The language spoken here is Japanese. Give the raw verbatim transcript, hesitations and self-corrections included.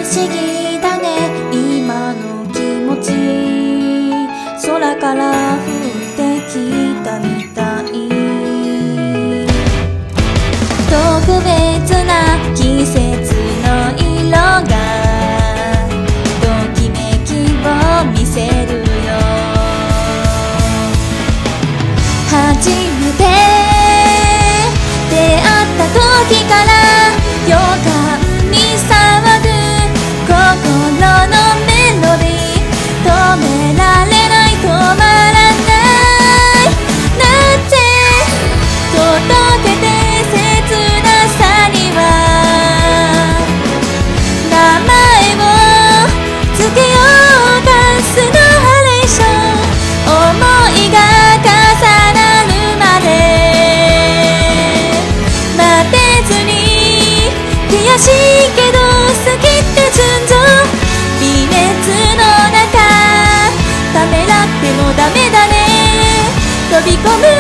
思議だね今の気持ち、空から降ってきたみたい。特別な季節の色がときめきを見せるよ。初めて出会った時から予感に騒ぐ心のメロディー、止められない止まらない、なんて届けて切なさには名前をつけようか。スノーハレーション、思いが重なるまで待てずに、悔しいけど好きって純情、微熱の中ためらってもダメだね、飛び込む